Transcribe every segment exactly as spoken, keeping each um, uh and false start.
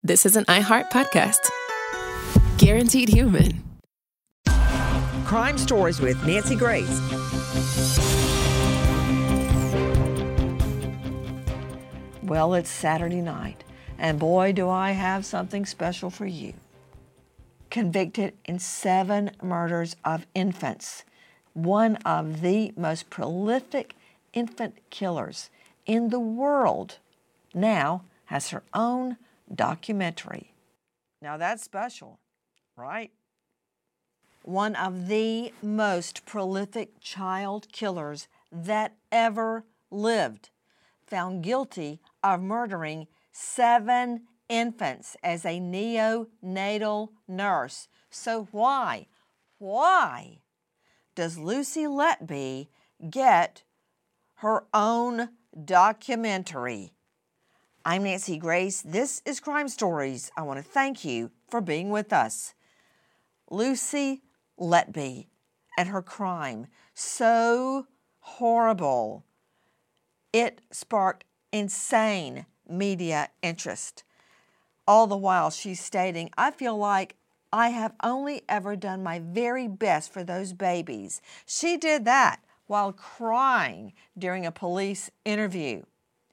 this is an iHeart podcast. Guaranteed human. Crime Stories with Nancy Grace. Well, it's Saturday night, and boy, do I have something special for you. Convicted in seven murders of infants, one of the most prolific infant killers in the world now has her own documentary. Now that's special, right? One of the most prolific child killers that ever lived, found guilty of murdering seven infants as a neonatal nurse. So why, why does Lucy Letby get her own documentary? I'm Nancy Grace. This is Crime Stories. I want to thank you for being with us. Lucy Letby and her crime, so horrible. It sparked insane media interest. All the while she's stating, I feel like I have only ever done my very best for those babies. She did that while crying during a police interview.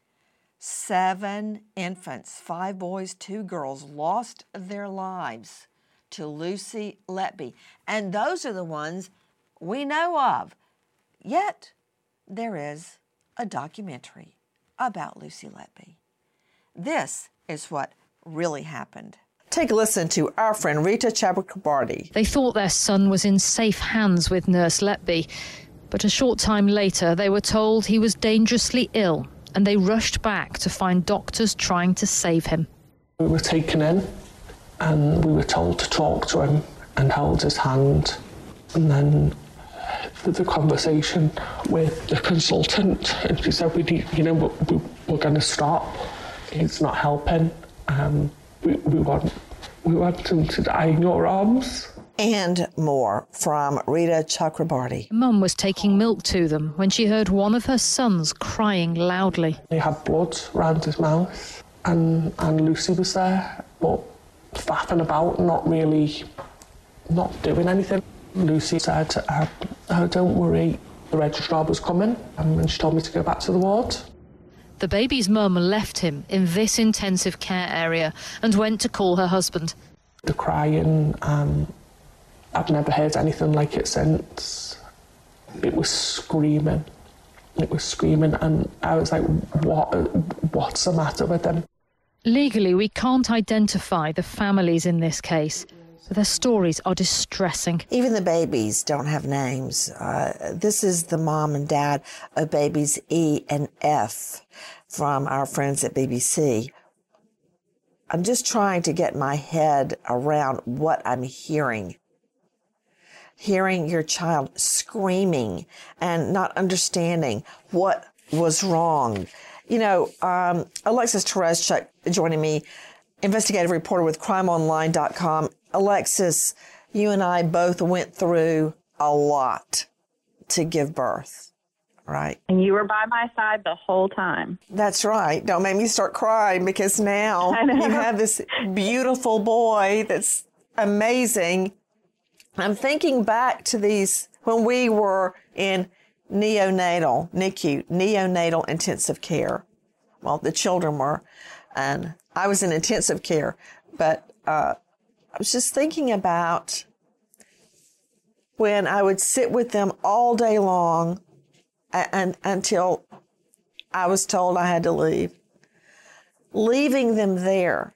Seven infants, five boys, two girls, lost their lives to Lucy Letby. And those are the ones we know of. Yet, there is a documentary about Lucy Letby. This is what really happened. Take a listen to our friend Rita Chakrabarty. They thought their son was in safe hands with Nurse Letby, but a short time later they were told he was dangerously ill, and they rushed back to find doctors trying to save him. We were taken in and we were told to talk to him and held his hand, and then the conversation with the consultant, and she said, we need, you know, we, we're going to stop. He's not helping. Um, we, we want we want him to die in your arms. And more from Rita Chakrabarty. Mum was taking milk to them when she heard one of her sons crying loudly. He had blood around his mouth, and, and Lucy was there, but faffing about, not really, not doing anything. Lucy said, uh, oh, don't worry, the registrar was coming, um, and she told me to go back to the ward. The baby's mum left him in this intensive care area and went to call her husband. The crying, um, I've never heard anything like it since. It was screaming. It was screaming, and I was like, what? What's the matter with him? Legally, we can't identify the families in this case, but their stories are distressing. Even the babies don't have names. Uh, this is the mom and dad of babies E and F from our friends at B B C. I'm just trying to get my head around what I'm hearing. Hearing your child screaming and not understanding what was wrong. You know, um, Alexis Tereszcuk joining me, investigative reporter with crime online dot com. Alexis, you and I both went through a lot to give birth, right? And you were by my side the whole time. That's right. Don't make me start crying, because now you have this beautiful boy that's amazing. I'm thinking back to these when we were in neonatal, N I C U, neonatal intensive care. Well, the children were, and I was in intensive care, but uh, I was just thinking about when I would sit with them all day long and, and until I was told I had to leave. Leaving them there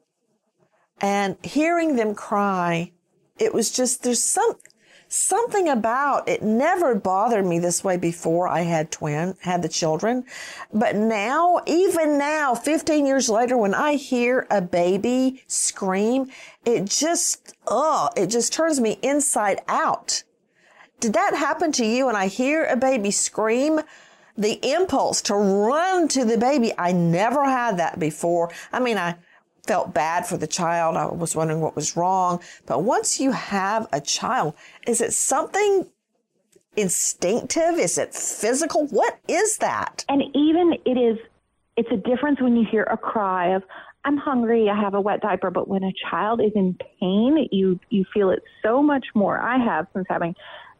and hearing them cry, it was just, there's some something about it. Never bothered me this way before I had twin, had the children. But now, even now, fifteen years later, when I hear a baby scream, it just, oh, it just turns me inside out. Did that happen to you? When I hear a baby scream, the impulse to run to the baby, I never had that before. I mean, I felt bad for the child. I was wondering what was wrong. But once you have a child, is it something instinctive? Is it physical? What is that? And even it is, it's a difference when you hear a cry of, I'm hungry, I have a wet diaper. But when a child is in pain, you, you feel it so much more. I have since having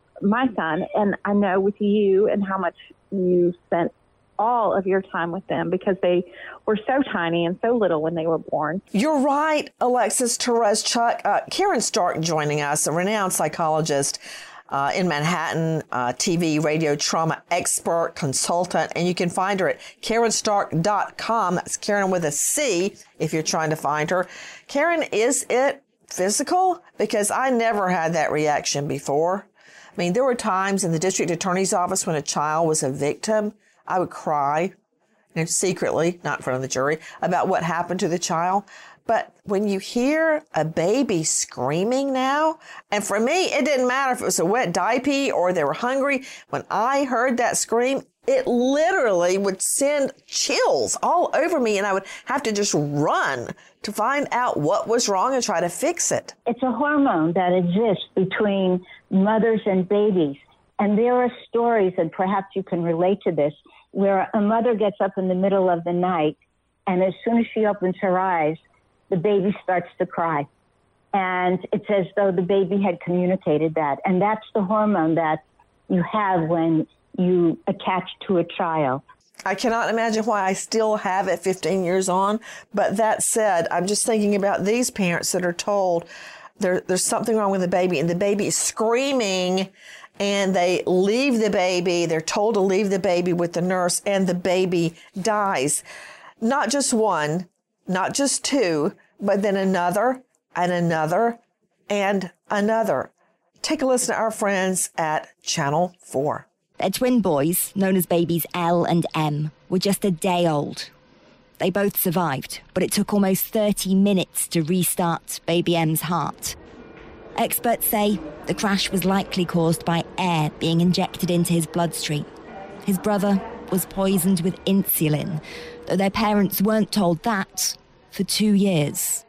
my son, and I know with you and how much you spent all of your time with them because they were so tiny and so little when they were born. You're right, Alexis Tereszcuk. Uh, Karen Stark joining us, a renowned psychologist uh, in Manhattan, uh, T V, radio trauma expert, consultant, and you can find her at Karen Stark dot com. That's Karen with a C if you're trying to find her. Karen, is it physical? Because I never had that reaction before. I mean, there were times in the district attorney's office when a child was a victim, I would cry, you know, secretly, not in front of the jury, about what happened to the child. But when you hear a baby screaming now, and for me, it didn't matter if it was a wet diaper or they were hungry. When I heard that scream, it literally would send chills all over me, and I would have to just run to find out what was wrong and try to fix it. It's a hormone that exists between mothers and babies. And there are stories, and perhaps you can relate to this, where a mother gets up in the middle of the night, and as soon as she opens her eyes, the baby starts to cry. And it's as though the baby had communicated that. And that's the hormone that you have when you attach to a child. I cannot imagine why I still have it fifteen years on. But that said, I'm just thinking about these parents that are told there, there's something wrong with the baby, and the baby is screaming, and they leave the baby. They're told to leave the baby with the nurse, and the baby dies. Not just one, not just two, but then another and another and another. Take a listen to our friends at Channel four. Their twin boys, known as babies L and M, were just a day old. They both survived, but it took almost thirty minutes to restart baby M's heart. Experts say the crash was likely caused by air being injected into his bloodstream. His brother was poisoned with insulin, though their parents weren't told that for two years.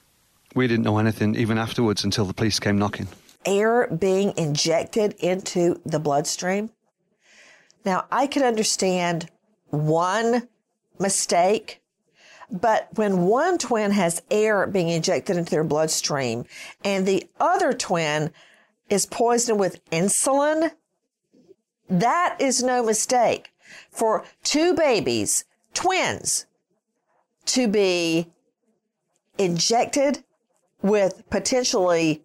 We didn't know anything even afterwards until the police came knocking. Air being injected into the bloodstream. Now, I could understand one mistake, but when one twin has air being injected into their bloodstream and the other twin is poisoned with insulin, that is no mistake. For two babies, twins, to be injected with potentially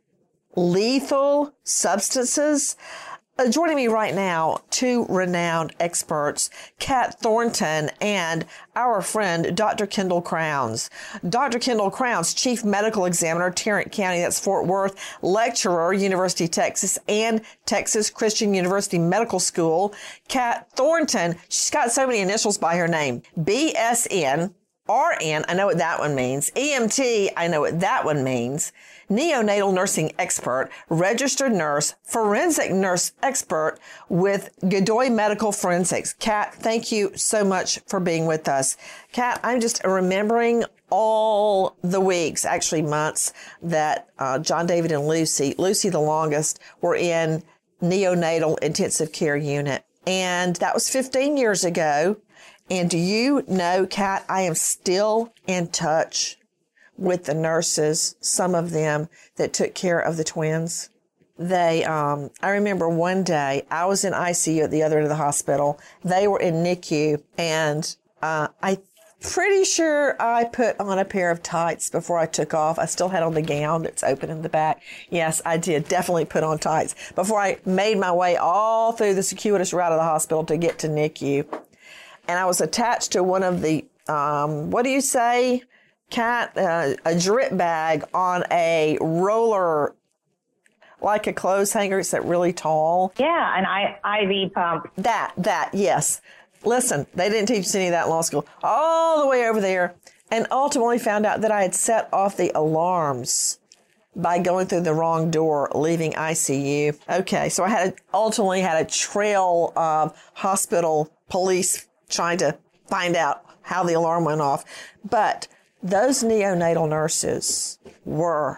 lethal substances. Uh, joining me right now, two renowned experts, Kat Thornton and our friend, Doctor Kendall Crowns. Doctor Kendall Crowns, Chief Medical Examiner, Tarrant County, that's Fort Worth, lecturer, University of Texas, and Texas Christian University Medical School. Kat Thornton, she's got so many initials by her name. B S N, R N, I know what that one means. E M T, I know what that one means. Neonatal nursing expert, registered nurse, forensic nurse expert with Godoy Medical Forensics. Kat, thank you so much for being with us. Kat, I'm just remembering all the weeks, actually months, that uh, John David and Lucy, Lucy the longest, were in neonatal intensive care unit. And that was fifteen years ago. And do you know, Kat, I am still in touch with the nurses, some of them that took care of the twins. They, um, I remember one day I was in I C U at the other end of the hospital. They were in N I C U, and uh, I'm pretty sure I put on a pair of tights before I took off. I still had on the gown that's open in the back. Yes, I did definitely put on tights before I made my way all through the circuitous route of the hospital to get to N I C U. And I was attached to one of the, um, what do you say, Kat? Uh, a drip bag on a roller, like a clothes hanger. It's that really tall. Yeah, an I- IV pump. That, that, yes. Listen, they didn't teach us any of that in law school. All the way over there, and ultimately found out that I had set off the alarms by going through the wrong door, leaving I C U. Okay, so I had ultimately had a trail of hospital police trying to find out how the alarm went off. But those neonatal nurses were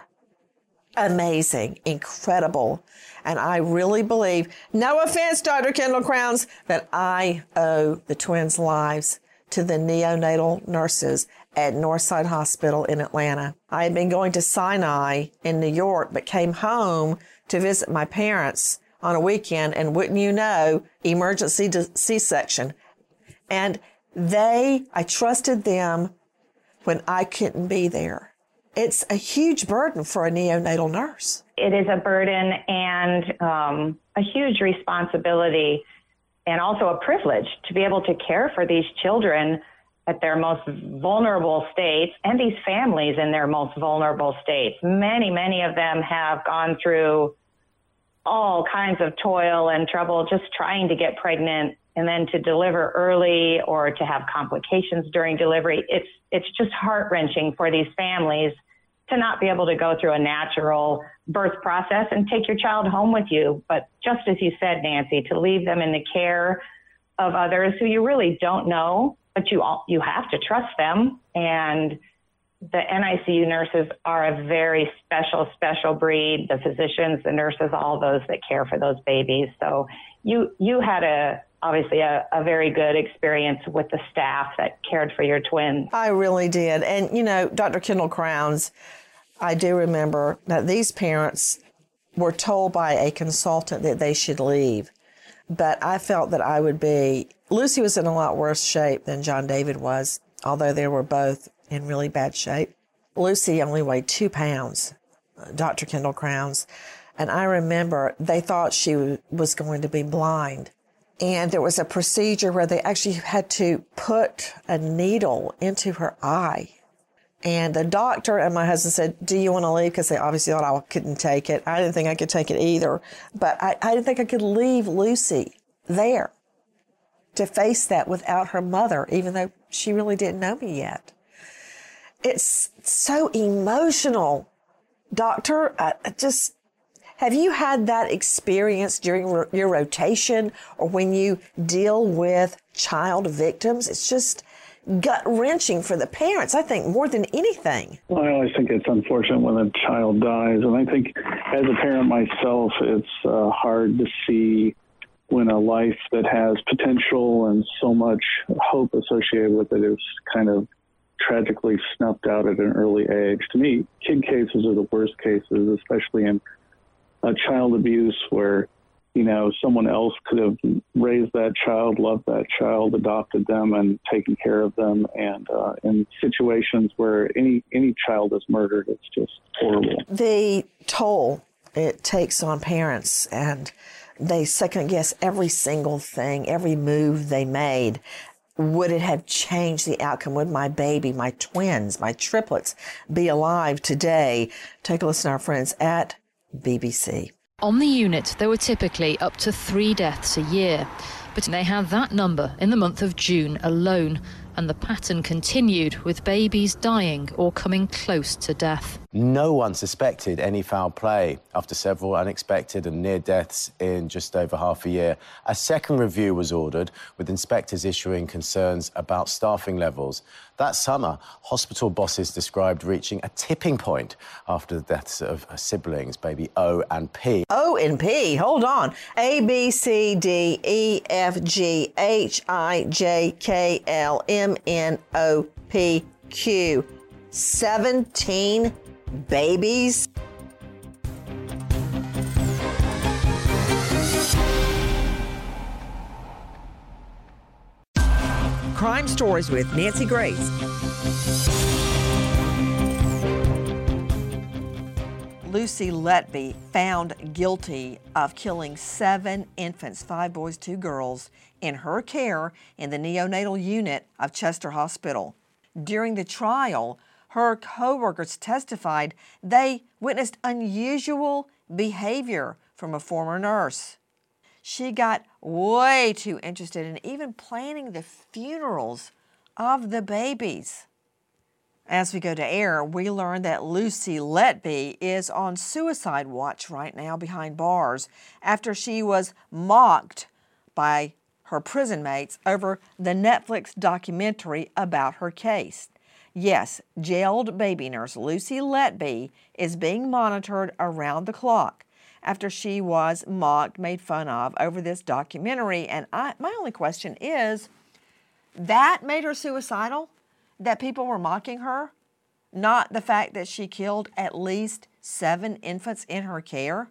amazing, incredible. And I really believe, no offense, Doctor Kendall Crowns, that I owe the twins' lives to the neonatal nurses at Northside Hospital in Atlanta. I had been going to Sinai in New York, but came home to visit my parents on a weekend, and wouldn't you know, emergency C-section. And they, I trusted them when I couldn't be there. It's a huge burden for a neonatal nurse. It is a burden and um, a huge responsibility, and also a privilege to be able to care for these children at their most vulnerable states, and these families in their most vulnerable states. Many, many of them have gone through all kinds of toil and trouble just trying to get pregnant, and then to deliver early or to have complications during delivery. It's it's just heart-wrenching for these families to not be able to go through a natural birth process and take your child home with you. But just as you said, Nancy, to leave them in the care of others who you really don't know, but you all, you have to trust them. And the N I C U nurses are a very special, special breed. The physicians, the nurses, all those that care for those babies. So you you had a obviously a, a very good experience with the staff that cared for your twins. I really did. And, you know, Doctor Kendall Crowns, I do remember that these parents were told by a consultant that they should leave. But I felt that I would be, Lucy was in a lot worse shape than John David was, although they were both in really bad shape. Lucy only weighed two pounds, Doctor Kendall Crowns. And I remember they thought she was going to be blind. And there was a procedure where they actually had to put a needle into her eye. And the doctor and my husband said, do you want to leave? Because they obviously thought I couldn't take it. I didn't think I could take it either. But I, I didn't think I could leave Lucy there to face that without her mother, even though she really didn't know me yet. It's so emotional. Doctor, I just... Have you had that experience during ro- your rotation or when you deal with child victims? It's just gut-wrenching for the parents, I think, more than anything. Well, I always think it's unfortunate when a child dies. And I think as a parent myself, it's uh, hard to see when a life that has potential and so much hope associated with it is kind of tragically snuffed out at an early age. To me, kid cases are the worst cases, especially in Uh, child abuse where, you know, someone else could have raised that child, loved that child, adopted them, and taken care of them. And uh, in situations where any any child is murdered, it's just horrible. The toll it takes on parents, and they second guess every single thing, every move they made. Would it have changed the outcome? Would my baby, my twins, my triplets be alive today? Take a listen to our friends at B B C. On the unit, there were typically up to three deaths a year, but they had that number in the month of June alone, and the pattern continued with babies dying or coming close to death. No one suspected any foul play after several unexpected and near deaths in just over half a year. A second review was ordered, with inspectors issuing concerns about staffing levels. That summer, hospital bosses described reaching a tipping point after the deaths of siblings, baby O and P. O and P, hold on. A, B, C, D, E, F, G, H, I, J, K, L, M, N, O, P, Q. seventeen babies? Crime Stories with Nancy Grace. Lucy Letby found guilty of killing seven infants, five boys, two girls, in her care in the neonatal unit of Chester Hospital. During the trial, her co-workers testified they witnessed unusual behavior from a former nurse. She got way too interested in even planning the funerals of the babies. As we go to air, we learn that Lucy Letby is on suicide watch right now behind bars after she was mocked by her prison mates over the Netflix documentary about her case. Yes, jailed baby nurse Lucy Letby is being monitored around the clock after she was mocked, made fun of over this documentary. And I, my only question is, That made her suicidal? That people were mocking her? Not the fact that she killed at least seven infants in her care?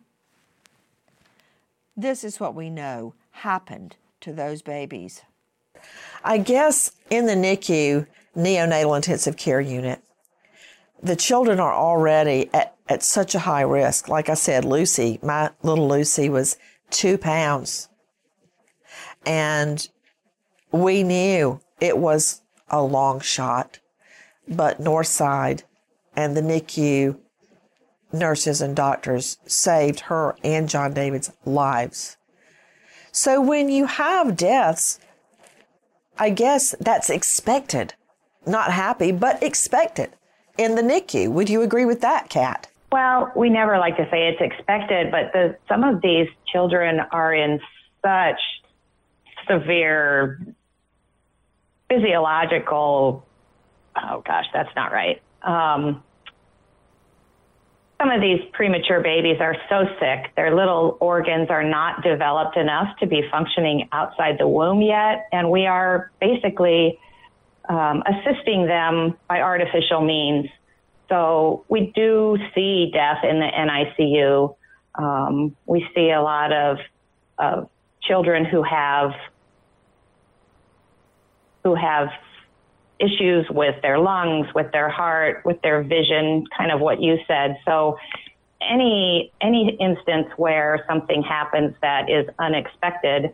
This is what we know happened to those babies. I guess in the N I C U, neonatal intensive care unit, the children are already at, at such a high risk. Like I said, Lucy, my little Lucy was two pounds. And we knew it was a long shot, but Northside and the N I C U nurses and doctors saved her and John David's lives. So when you have deaths, I guess that's expected. Not happy, but expected in the N I C U. Would you agree with that, Kat? Well, we never like to say it's expected, but the, some of these children are in such severe physiological, oh gosh, that's not right. Um, some of these premature babies are so sick, their little organs are not developed enough to be functioning outside the womb yet, and we are basically um, assisting them by artificial means. So we do see death in the N I C U. Um, we see a lot of, of children who have who have issues with their lungs, with their heart, with their vision, kind of what you said. So any any instance where something happens that is unexpected,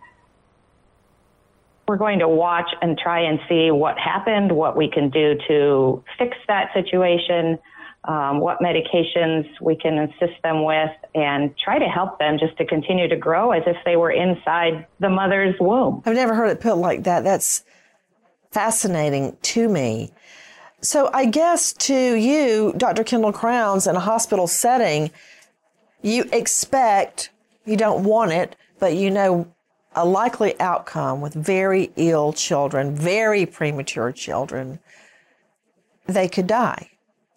we're going to watch and try and see what happened, what we can do to fix that situation, um, what medications we can assist them with, and try to help them just to continue to grow as if they were inside the mother's womb. I've never heard it put like that. That's fascinating to me. So I guess to you, Doctor Kendall Crowns, in a hospital setting, you expect, you don't want it, but you know a likely outcome with very ill children, very premature children, they could die.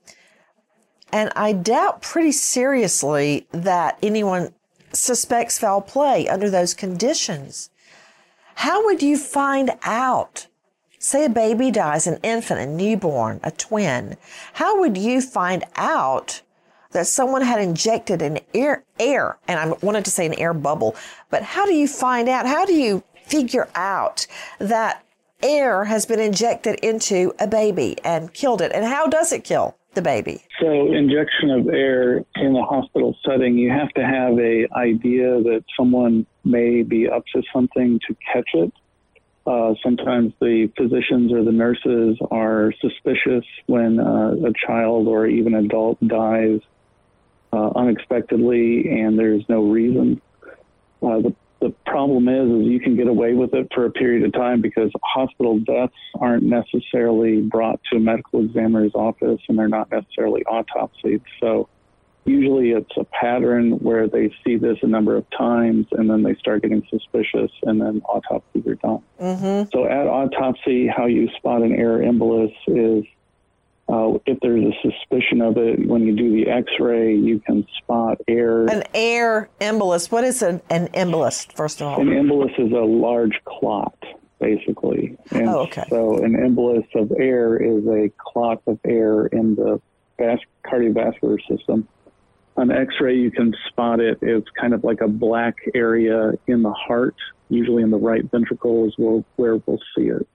And I doubt pretty seriously that anyone suspects foul play under those conditions. How would you find out? Say a baby dies, an infant, a newborn, a twin. How would you find out that someone had injected an air, air, and I wanted to say an air bubble, but how do you find out, how do you figure out that air has been injected into a baby and killed it? And how does it kill the baby? So injection of air in a hospital setting, you have to have a idea that someone may be up to something to catch it. Uh, sometimes the physicians or the nurses are suspicious when uh, a child or even adult dies uh, unexpectedly and there's no reason. Uh, the, the problem is, is you can get away with it for a period of time because hospital deaths aren't necessarily brought to a medical examiner's office and they're not necessarily autopsied. So usually it's a pattern where they see this a number of times and then they start getting suspicious and then autopsies are done. Mm-hmm. So at autopsy, how you spot an air embolus is uh, if there's a suspicion of it, when you do the x-ray, you can spot air. An air embolus. What is an, an embolus, first of all? An embolus is a large clot, basically. And oh, okay. So an embolus of air is a clot of air in the vas- cardiovascular system. On x-ray, you can spot it. It's kind of like a black area in the heart, usually in the right ventricle is where, where we'll see it.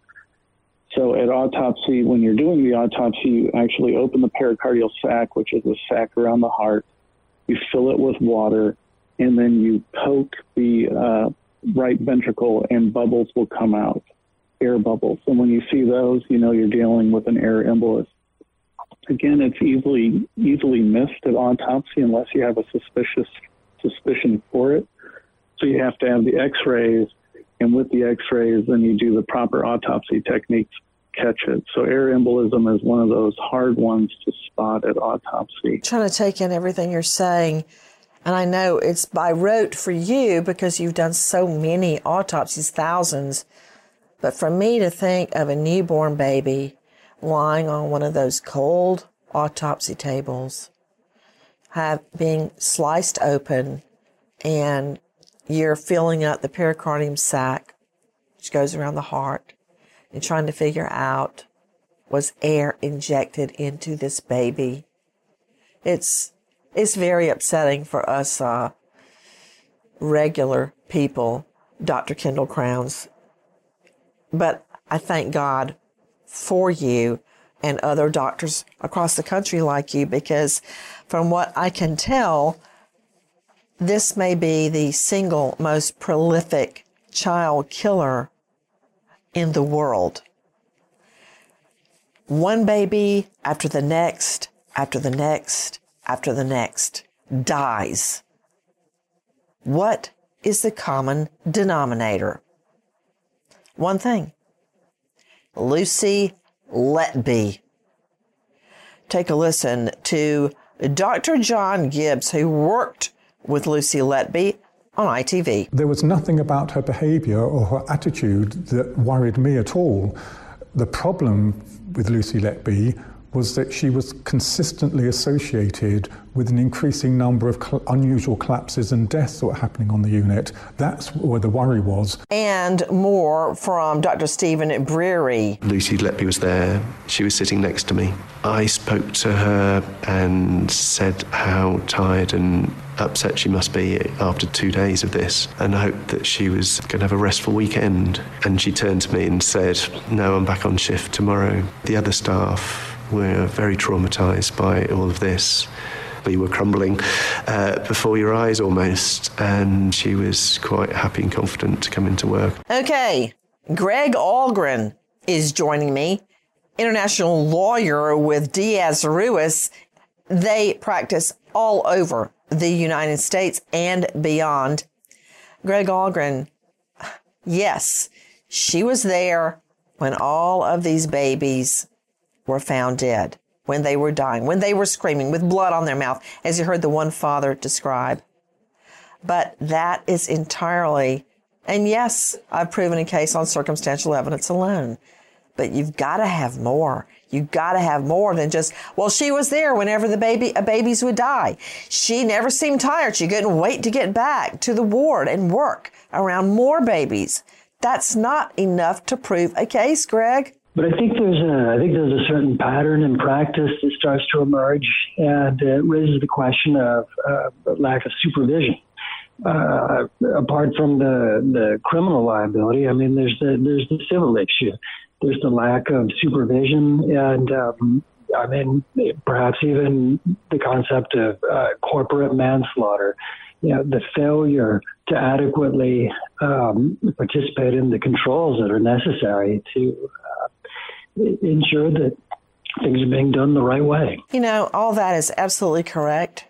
So at autopsy, when you're doing the autopsy, you actually open the pericardial sac, which is the sac around the heart. You fill it with water, and then you poke the uh, right ventricle, and bubbles will come out, air bubbles. And when you see those, you know you're dealing with an air embolus. Again, it's easily easily missed at autopsy unless you have a suspicious suspicion for it. So you have to have the x-rays, and with the x-rays, then you do the proper autopsy techniques to catch it. So air embolism is one of those hard ones to spot at autopsy. I'm trying to take in everything you're saying, and I know it's by rote for you because you've done so many autopsies, thousands. But for me to think of a newborn baby lying on one of those cold autopsy tables, have being sliced open, and you're filling up the pericardium sac, which goes around the heart. and trying to figure out, was air injected into this baby? It's it's very upsetting for us uh, regular people, Doctor Kendall Crowns. But I thank God for you and other doctors across the country like you, because from what I can tell, this may be the single most prolific child killer in the world. One baby after the next, after the next, after the next dies. What is the common denominator? One thing. Lucy Letby. Take a listen to Doctor John Gibbs, who worked with Lucy Letby on I T V. There was nothing about her behaviour or her attitude that worried me at all. The problem with Lucy Letby was that she was consistently associated with an increasing number of cl- unusual collapses and deaths that were happening on the unit. That's where the worry was. And more from Doctor Stephen Breary. Lucy Letby was there. She was sitting next to me. I spoke to her and said how tired and upset she must be after two days of this, and I hoped that she was going to have a restful weekend. And she turned to me and said, "No, I'm back on shift tomorrow." The other staff were very traumatised by all of this. We were crumbling uh, before your eyes almost, and she was quite happy and confident to come into work. Okay, Greg Algren is joining me, international lawyer with Diaz Ruiz. They practice all over the United States and beyond. Greg Algren, yes, she was there when all of these babies were found dead, when they were dying, when they were screaming with blood on their mouth, as you heard the one father describe. But that is entirely, and yes, I've proven a case on circumstantial evidence alone, but you've got to have more. You've got to have more than just, well, she was there whenever the baby, uh, babies would die. She never seemed tired. She couldn't wait to get back to the ward and work around more babies. That's not enough to prove a case, Greg. But I think there's a, I think there's a certain pattern in practice that starts to emerge, and it raises the question of uh, lack of supervision. Uh, apart from the, the criminal liability, I mean, there's the there's the civil issue. There's the lack of supervision, and um, I mean, perhaps even the concept of uh, corporate manslaughter. You know, the failure to adequately um, participate in the controls that are necessary to uh, ensure that things are being done the right way. You know, all that is absolutely correct.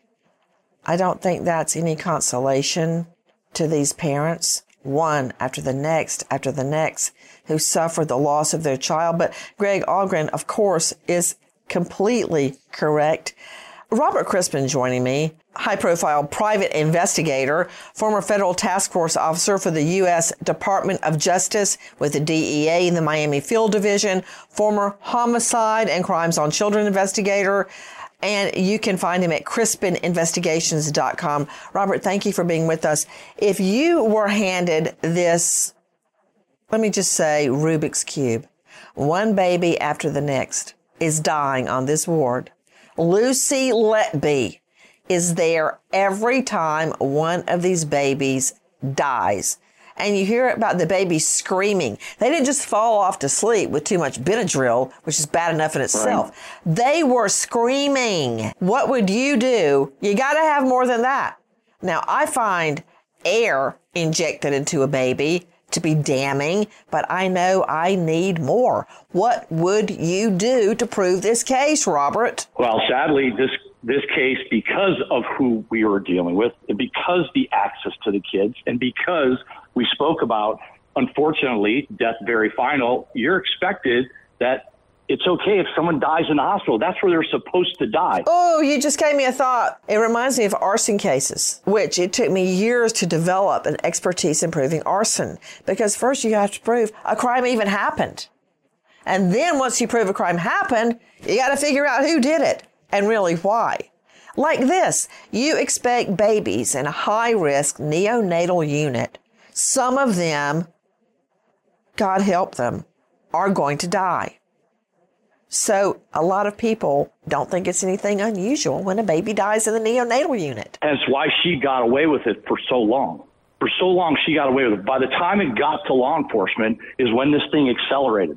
I don't think that's any consolation to these parents, one after the next after the next, who suffered the loss of their child. But Greg Algren, of course, is completely correct. Robert Crispin joining me, high-profile private investigator, former federal task force officer for the U S Department of Justice with the D E A in the Miami Field Division, former homicide and crimes on children investigator, and you can find him at crispin investigations dot com. Robert, thank you for being with us. If you were handed this, let me just say, Rubik's Cube, one baby after the next is dying on this ward, Lucy Letby is there every time one of these babies dies. And you hear about the baby screaming. They didn't just fall off to sleep with too much Benadryl, which is bad enough in itself. Right. They were screaming. What would you do? You got to have more than that. Now, I find air injected into a baby to be damning, but I know I need more. What would you do to prove this case, Robert? Well, sadly, this this case, because of who we were dealing with, and because the access to the kids, and because we spoke about, unfortunately, death very final, you're expected that it's okay if someone dies in the hospital. That's where they're supposed to die. Oh, you just gave me a thought. It reminds me of arson cases, which it took me years to develop an expertise in proving arson. Because first you have to prove a crime even happened. And then once you prove a crime happened, you got to figure out who did it and really why. Like this, you expect babies in a high-risk neonatal unit, some of them, God help them, are going to die. So a lot of people don't think it's anything unusual when a baby dies in the neonatal unit. And it's why she got away with it for so long. For so long, she got away with it. By the time it got to law enforcement is when this thing accelerated.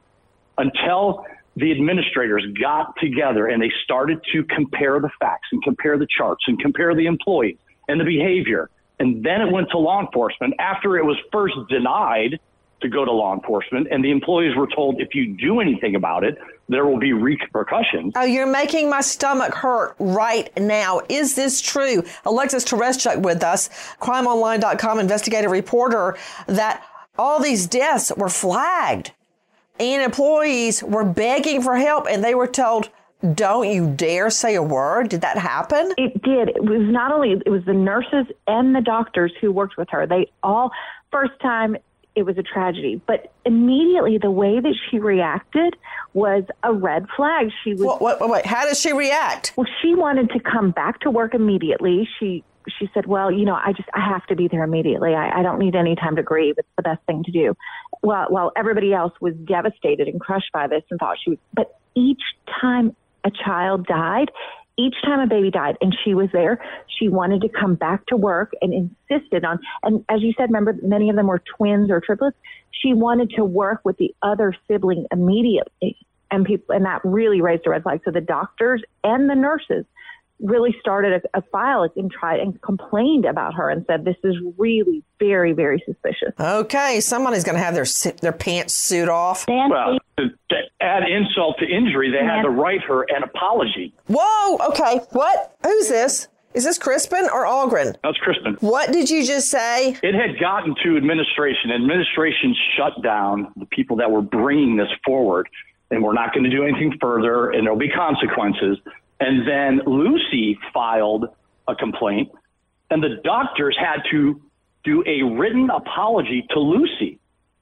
Until the administrators got together and they started to compare the facts and compare the charts and compare the employees and the behavior. And then it went to law enforcement after it was first denied to go to law enforcement. And the employees were told, if you do anything about it, there will be repercussions. Oh, you're making my stomach hurt right now. Is this true? Alexis Tereszcuk with us, crime online dot com investigative reporter, that all these deaths were flagged and employees were begging for help and they were told, don't you dare say a word. Did that happen? It did. It was not only, it was the nurses and the doctors who worked with her. They all, first time, it was a tragedy. But immediately the way that she reacted was a red flag. She was. Wait, wait, wait. How did she react? Well, she wanted to come back to work immediately. She she said, well, you know, I just, I have to be there immediately. I, I don't need any time to grieve. It's the best thing to do. While, while everybody else was devastated and crushed by this and thought she was, but each time a child died, each time a baby died and she was there, she wanted to come back to work and insisted on, and as you said, remember, many of them were twins or triplets. She wanted to work with the other sibling immediately. And people, and that really raised a red flag. So the doctors and the nurses really started a, a file and tried and complained about her and said, this is really very, very suspicious. Okay, somebody's going to have their their pants suit off. Well, to, to add insult to injury, they had to write her an apology. Whoa, okay, what? Who's this? Is this Crispin or Algren? That's Crispin. What did you just say? It had gotten to administration. Administration shut down the people that were bringing this forward, and we're not going to do anything further, and there'll be consequences. And then Lucy filed a complaint, and the doctors had to do a written apology to Lucy.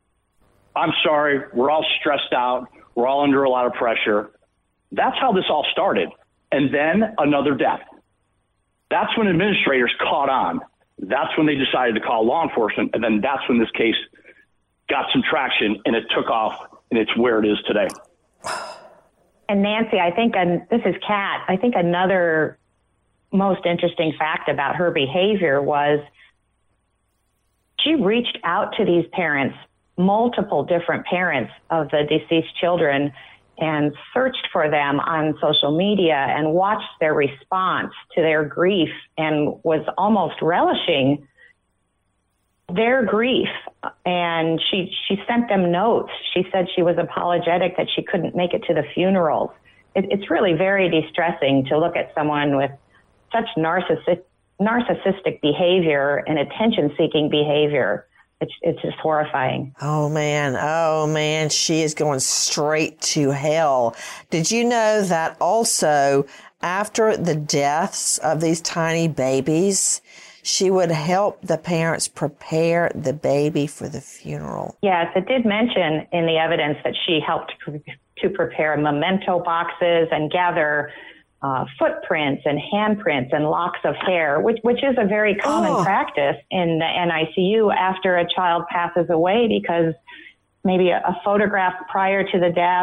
I'm sorry, we're all stressed out. We're all under a lot of pressure. That's how this all started. And then another death. That's when administrators caught on. That's when they decided to call law enforcement. And then that's when this case got some traction and it took off, and it's where it is today. And Nancy, I think, and this is Kat, I think another most interesting fact about her behavior was she reached out to these parents, multiple different parents of the deceased children, and searched for them on social media and watched their response to their grief and was almost relishing their grief. And she, she sent them notes. She said she was apologetic that she couldn't make it to the funerals. It, it's really very distressing to look at someone with such narcissistic, narcissistic behavior and attention-seeking behavior. It's, it's just horrifying. Oh, man. Oh, man. She is going straight to hell. Did you know that also after the deaths of these tiny babies, she would help the parents prepare the baby for the funeral? Yes, it did mention in the evidence that she helped pre- to prepare memento boxes and gather uh, footprints and handprints and locks of hair, which, which is a very common oh. practice in the N I C U after a child passes away, because maybe a, a photograph prior to the death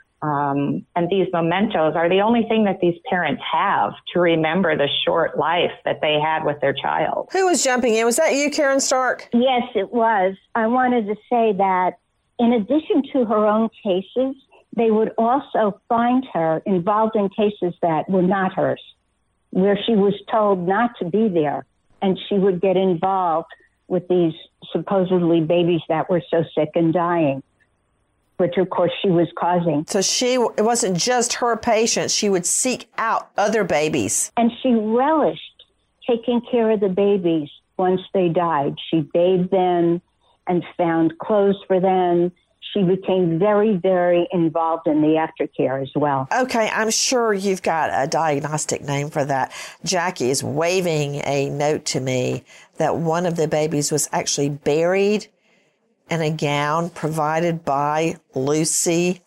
Um, and these mementos are the only thing that these parents have to remember the short life that they had with their child. Who was jumping in? Was that you, Karen Stark? Yes, it was. I wanted to say that in addition to her own cases, they would also find her involved in cases that were not hers, where she was told not to be there, and she would get involved with these supposedly babies that were so sick and dying, which, of course, she was causing. So she, it wasn't just her patients. She would seek out other babies. And she relished taking care of the babies once they died. She bathed them and found clothes for them. She became very, very involved in the aftercare as well. Okay, I'm sure you've got a diagnostic name for that. Jackie is waving a note to me that one of the babies was actually buried in a gown provided by Lucy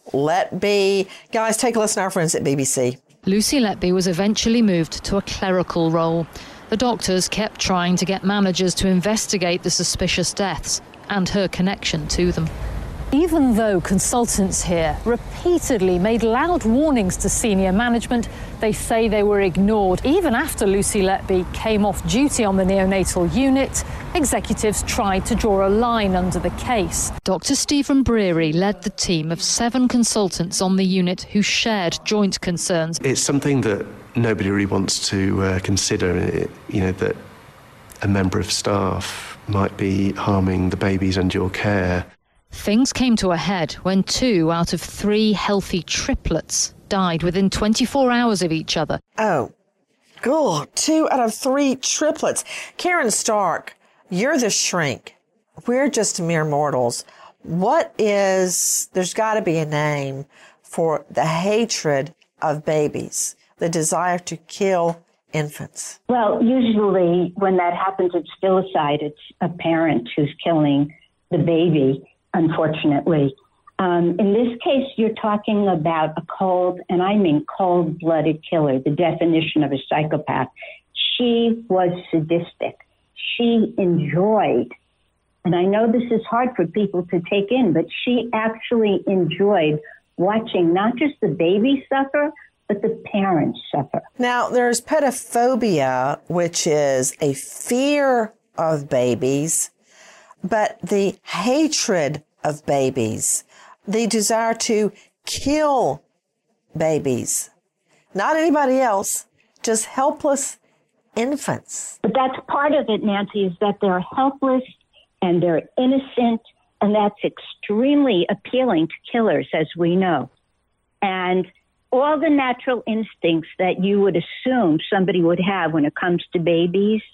Letby. Guys, take a listen to our friends at B B C. Lucy Letby was eventually moved to a clerical role. The doctors kept trying to get managers to investigate the suspicious deaths and her connection to them. Even though consultants here repeatedly made loud warnings to senior management, they say they were ignored. Even after Lucy Letby came off duty on the neonatal unit, executives tried to draw a line under the case. Doctor Stephen Breary led the team of seven consultants on the unit who shared joint concerns. It's something that nobody really wants to uh, consider, you know, that a member of staff might be harming the babies under your care. Things came to a head when two out of three healthy triplets died within twenty-four hours of each other. Oh, cool. Two out of three triplets. Karen Stark, you're the shrink. We're just mere mortals. What is, there's got to be a name for the hatred of babies, the desire to kill infants. Well, usually when that happens, it's filicide. It's a parent who's killing the baby, unfortunately. Um, in this case, you're talking about a cold, and I mean cold-blooded killer, the definition of a psychopath. She was sadistic. She enjoyed, and I know this is hard for people to take in, but she actually enjoyed watching not just the baby suffer, but the parents suffer. Now, there's pedophobia, which is a fear of babies, but the hatred of babies, the desire to kill babies, not anybody else, just helpless infants. But that's part of it, Nancy, is that they're helpless and they're innocent, and that's extremely appealing to killers, as we know. And all the natural instincts that you would assume somebody would have when it comes to babies,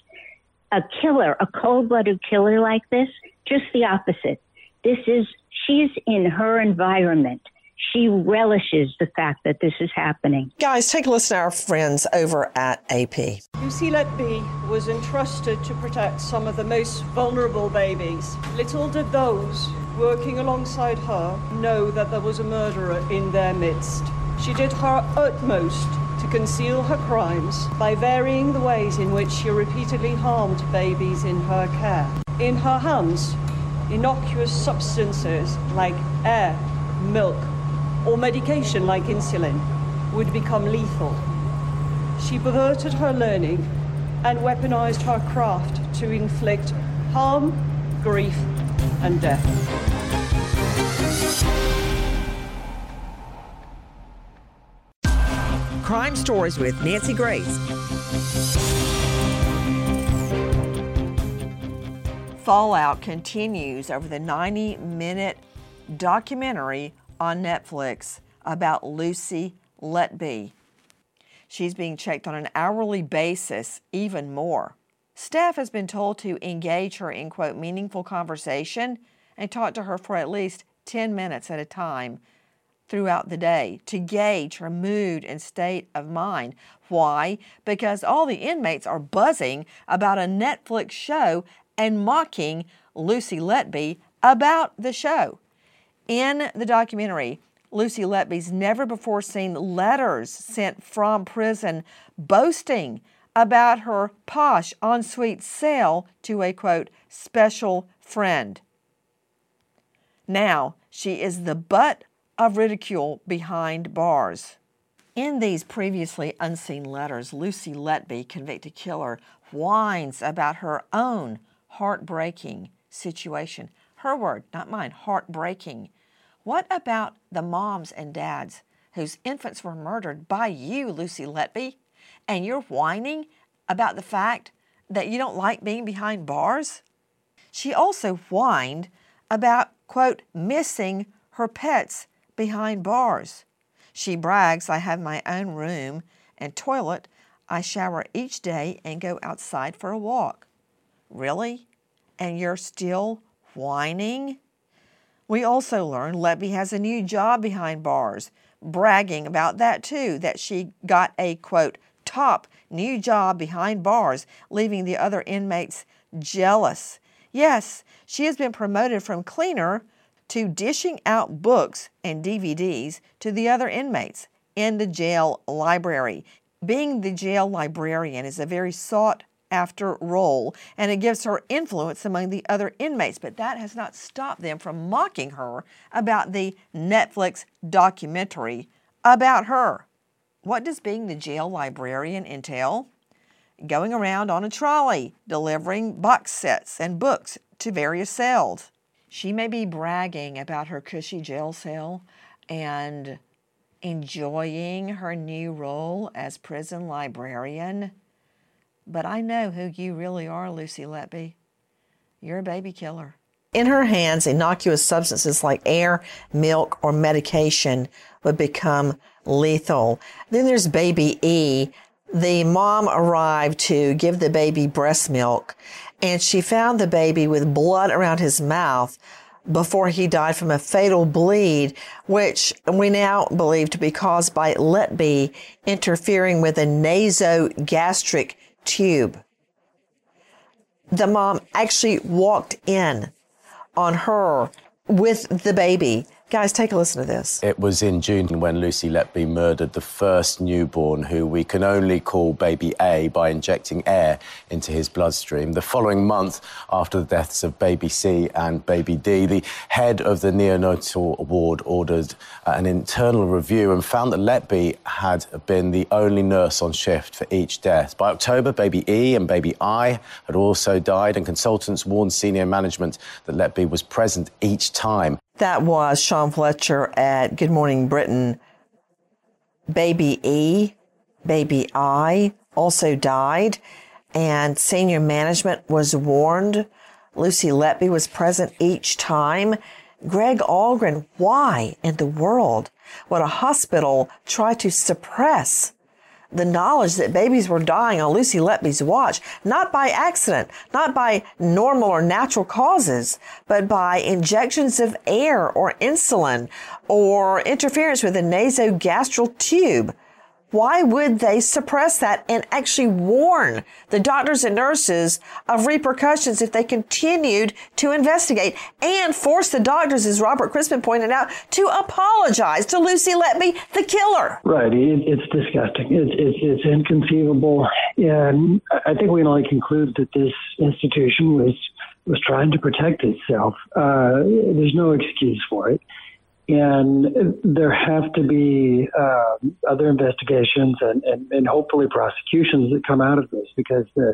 a killer, a cold-blooded killer like this, just the opposite. This is, she's in her environment. She relishes the fact that this is happening. Guys, take a listen to our friends over at A P. Lucy Letby was entrusted to protect some of the most vulnerable babies. Little did those working alongside her know that there was a murderer in their midst. She did her utmost to conceal her crimes by varying the ways in which she repeatedly harmed babies in her care. In her hands, innocuous substances like air, milk, or medication like insulin would become lethal. She perverted her learning and weaponized her craft to inflict harm, grief, and death. Crime Stories with Nancy Grace. Fallout continues over the ninety-minute documentary on Netflix about Lucy Letby. She's being checked on an hourly basis, even more. Staff has been told to engage her in, quote, meaningful conversation and talk to her for at least ten minutes at a time throughout the day to gauge her mood and state of mind. Why? Because all the inmates are buzzing about a Netflix show and mocking Lucy Letby about the show. In the documentary, Lucy Letby's never-before-seen letters sent from prison boasting about her posh ensuite cell to a, quote, special friend. Now, she is the butt of ridicule behind bars. In these previously unseen letters, Lucy Letby, convicted killer, whines about her own heartbreaking situation. Her word, not mine, heartbreaking. What about the moms and dads whose infants were murdered by you, Lucy Letby, and you're whining about the fact that you don't like being behind bars? She also whined about, quote, missing her pets behind bars. She brags, I have my own room and toilet. I shower each day and go outside for a walk. Really? And you're still whining? We also learned Letby has a new job behind bars, bragging about that too, that she got a, quote, top new job behind bars, leaving the other inmates jealous. Yes, she has been promoted from cleaner to dishing out books and D V Ds to the other inmates in the jail library. Being the jail librarian is a very sought after role, and it gives her influence among the other inmates. But that has not stopped them from mocking her about the Netflix documentary about her. What does being the jail librarian entail? Going around on a trolley, delivering box sets and books to various cells. She may be bragging about her cushy jail cell and enjoying her new role as prison librarian. But I know who you really are, Lucy Letby. You're a baby killer. In her hands, innocuous substances like air, milk, or medication would become lethal. Then there's baby E. The mom arrived to give the baby breast milk, and she found the baby with blood around his mouth before he died from a fatal bleed, which we now believe to be caused by Letby interfering with a nasogastric tube. The mom actually walked in on her with the baby. Guys, take a listen to this. It was in June when Lucy Letby murdered the first newborn, who we can only call baby A, by injecting air into his bloodstream. The following month, after the deaths of baby C and baby D, the head of the neonatal ward ordered an internal review and found that Letby had been the only nurse on shift for each death. By October, baby E and baby I had also died, and consultants warned senior management that Letby was present each time. That was Sean Fletcher at Good Morning Britain. Baby E, baby I also died, and senior management was warned. Lucy Letby was present each time. Greg Algren, why in the world would a hospital try to suppress the knowledge that babies were dying on Lucy Letby's watch, not by accident, not by normal or natural causes, but by injections of air or insulin or interference with the nasogastral tube? Why would they suppress that and actually warn the doctors and nurses of repercussions if they continued to investigate, and force the doctors, as Robert Crispin pointed out, to apologize to Lucy Letby, the killer? Right. It, it's disgusting. It's, it's, it's inconceivable. And I think we can only conclude that this institution was, was trying to protect itself. Uh, there's no excuse for it. And there have to be uh, other investigations and, and, and hopefully prosecutions that come out of this, because the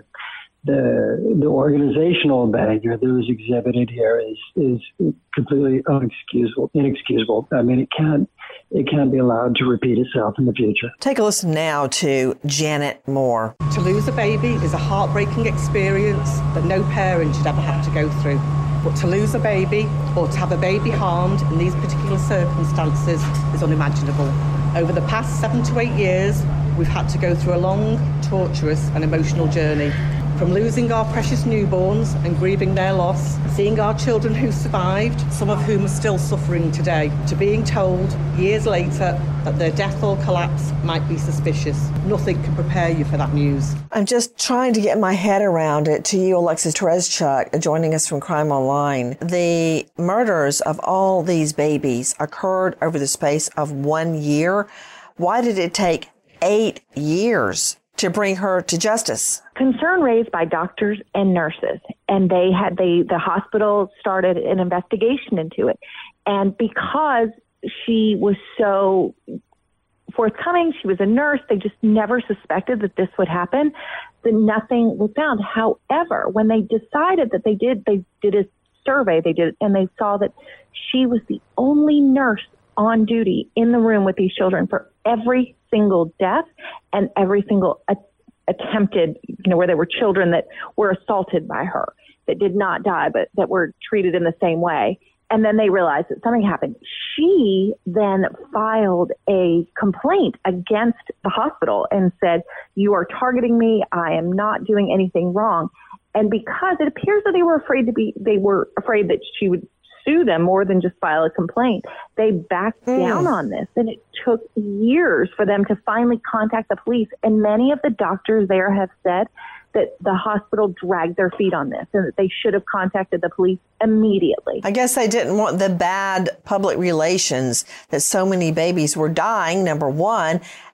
the the organizational behavior that was exhibited here is is completely inexcusable. Inexcusable. I mean, it can't it can't be allowed to repeat itself in the future. Take a listen now to Janet Moore. To lose a baby is a heartbreaking experience that no parent should ever have to go through. But to lose a baby, or to have a baby harmed in these particular circumstances, is unimaginable. Over the past seven to eight years, we've had to go through a long, torturous and emotional journey. From losing our precious newborns and grieving their loss, seeing our children who survived, some of whom are still suffering today, to being told years later that their death or collapse might be suspicious. Nothing can prepare you for that news. I'm just trying to get my head around it. To you, Alexis Tereszczuk, joining us from Crime Online. The murders of all these babies occurred over the space of one year. Why did it take eight years to bring her to justice? Concern raised by doctors and nurses, and they had they the hospital started an investigation into it. And because she was so forthcoming, she was a nurse, they just never suspected that this would happen. That nothing was found. However, when they decided that they did, they did a survey. They did, and they saw that she was the only nurse on duty in the room with these children for every single death and every single a- attempted, you know, where there were children that were assaulted by her, that did not die, but that were treated in the same way. And then they realized that something happened. She then filed a complaint against the hospital and said, "You are targeting me. I am not doing anything wrong." And because it appears that they were afraid to be, they were afraid that she would sue them more than just file a complaint, they backed mm. down on this. And it took years for them to finally contact the police. And many of the doctors there have said that the hospital dragged their feet on this and that they should have contacted the police immediately. I guess they didn't want the bad public relations that so many babies were dying, number one,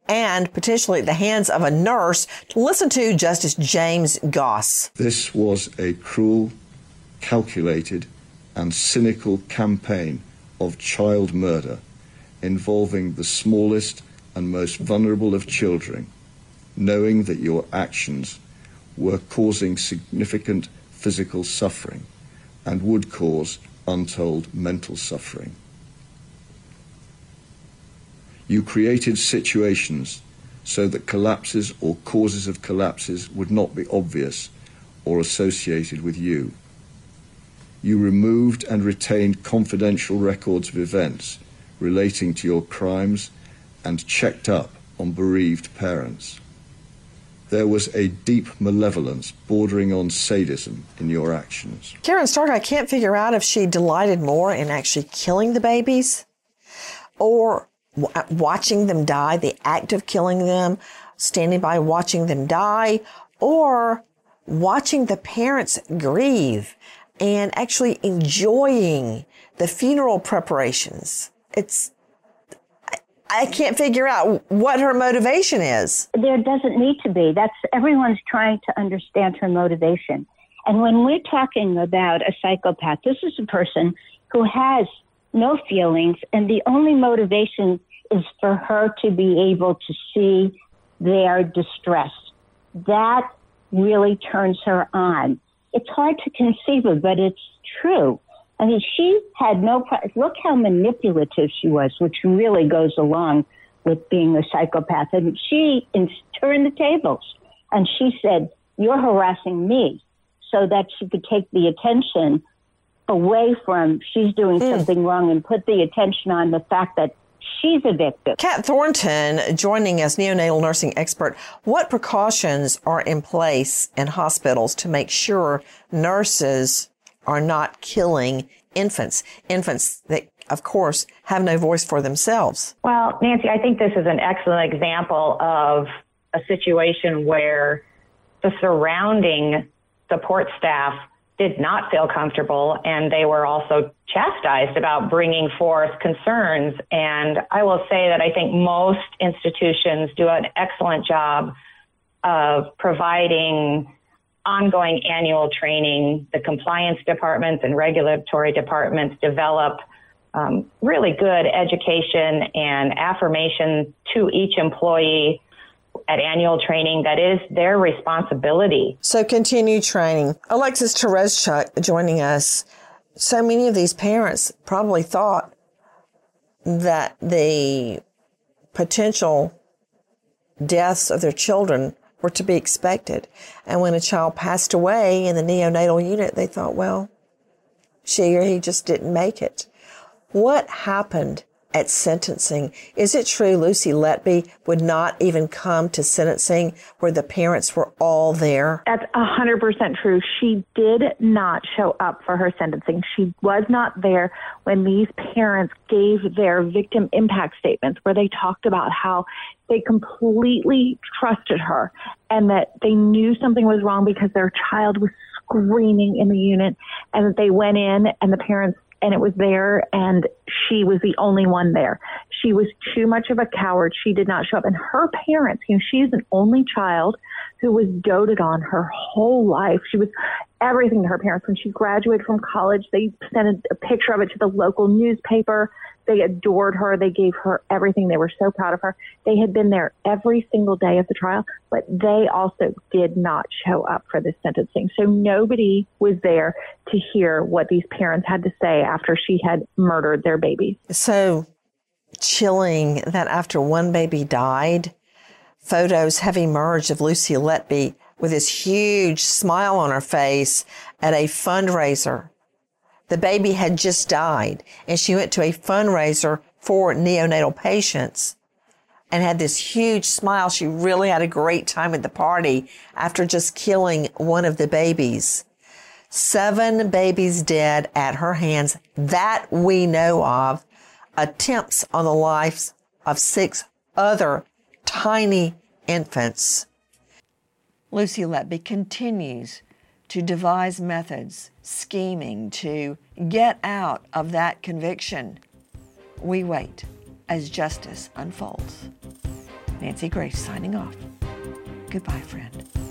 and potentially at the hands of a nurse. Listen to Justice James Goss. This was a cruel, calculated, and cynical campaign of child murder involving the smallest and most vulnerable of children, knowing that your actions were causing significant physical suffering and would cause untold mental suffering. You created situations so that collapses or causes of collapses would not be obvious or associated with you. You removed and retained confidential records of events relating to your crimes and checked up on bereaved parents. There was a deep malevolence bordering on sadism in your actions. Karen Stark, I can't figure out if she delighted more in actually killing the babies or w- watching them die, the act of killing them, standing by watching them die, or watching the parents grieve and actually enjoying the funeral preparations. It's I can't figure out what her motivation is. There doesn't need to be. That's everyone's trying to understand her motivation. And when we're talking about a psychopath, this is a person who has no feelings, and the only motivation is for her to be able to see their distress. That really turns her on. It's hard to conceive of, but it's true. I mean, she had no, look how manipulative she was, which really goes along with being a psychopath. And she turned the tables and she said, you're harassing me, so that she could take the attention away from she's doing mm. something wrong and put the attention on the fact that she's a victim. Kat Thornton joining us, neonatal nursing expert. What precautions are in place in hospitals to make sure nurses are not killing infants, infants that, of course, have no voice for themselves? Well, Nancy, I think this is an excellent example of a situation where the surrounding support staff did not feel comfortable, and they were also chastised about bringing forth concerns. And I will say that I think most institutions do an excellent job of providing ongoing annual training. The compliance departments and regulatory departments develop um, really good education and affirmation to each employee at annual training. That is their responsibility. So continue training. Alexis Tereszczuk joining us. So many of these parents probably thought that the potential deaths of their children were to be expected. And when a child passed away in the neonatal unit, they thought, well, she or he just didn't make it. What happened at sentencing? Is it true Lucy Letby would not even come to sentencing where the parents were all there? That's one hundred percent true. She did not show up for her sentencing. She was not there when these parents gave their victim impact statements, where they talked about how they completely trusted her and that they knew something was wrong because their child was screaming in the unit, and that they went in and the parents and it was there, and she was the only one there. She was too much of a coward. She did not show up. And her parents, you know, she's an only child who was doted on her whole life. She was everything to her parents. When she graduated from college, they sent a, a picture of it to the local newspaper. They adored her. They gave her everything. They were so proud of her. They had been there every single day of the trial, but they also did not show up for this sentencing. So nobody was there to hear what these parents had to say after she had murdered their baby. So chilling that after one baby died, photos have emerged of Lucy Letby with this huge smile on her face at a fundraiser. The baby had just died, and she went to a fundraiser for neonatal patients and had this huge smile. She really had a great time at the party after just killing one of the babies. Seven babies dead at her hands that we know of. Attempts on the lives of six other tiny infants. Lucy Letby continues to devise methods, scheming to get out of that conviction. We wait as justice unfolds. Nancy Grace signing off. Goodbye, friend.